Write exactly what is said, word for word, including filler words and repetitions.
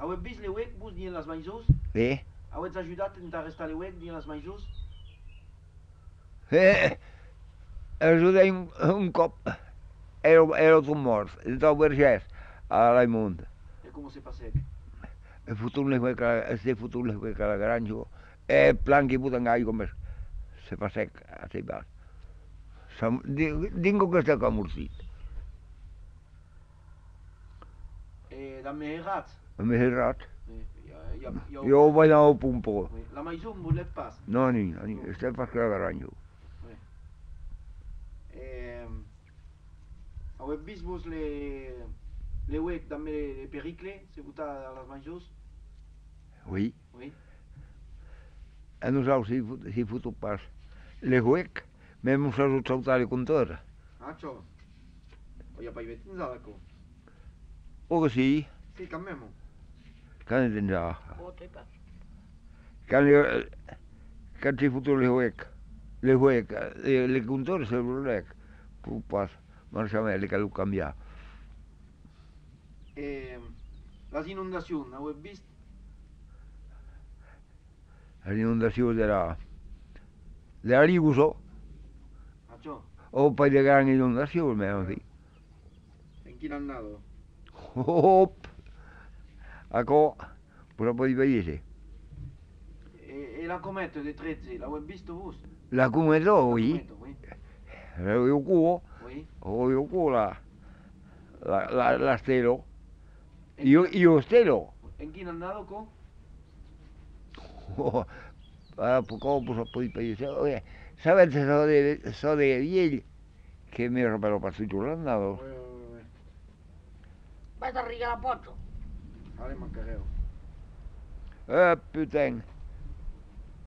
Heu vist l'euec vos dins les maïsos? Eh? Heu ajudat a arrestar l'euec dins les maïsos? Eh, ajudei un, un cop. Era, era tot mort. Del vergès a l'Aimund. E com se passèc? E fotut-li se fotut-li a la granja. E plan que putan aigua més. Se fa sec, a se va. Dingo que està camurcit. E da me errat? A més errat. Ja, ja, Jo ho vaig anar a pumpo. La maïso non volet pas? No, ni, ni, estem pas que la granja. Heu vist vos l'euec dans les pericles, se votar a les maïsos? Oui. Oui. A nosaltres si fotut pas l'euec, même us has saltat de contor. Ah, ciò? Ho ja pas vetit nzalaco. O que sí, Sì, cammemo. can tindrà. Vote pas. Can, can si fotut l'euec. L'euec, le contor se l'euec. Fu pas. Marxament, li cal canviar. E les inundacions, heu vist? L'inondació de la, de la Liguso. Ah, ciò? O poi de gran inundació, almeno sì. En quin annado? Hop! Acò, però poi vedete. E, e la cometa de tredici, l'heu vist vos? La cometò, oui. Oui. Io cuo, Oui. o io cuo la, la, la, la stelo. Io, io stelo. En quin annado, co? Oh, ah, poco pues poi pensare, oye, sapete so de, so de ieri che mi ero però passato l'annato. Oui, oui, oui. Vaig a regar la potso. Allez, m'encarrego. Eh, putain.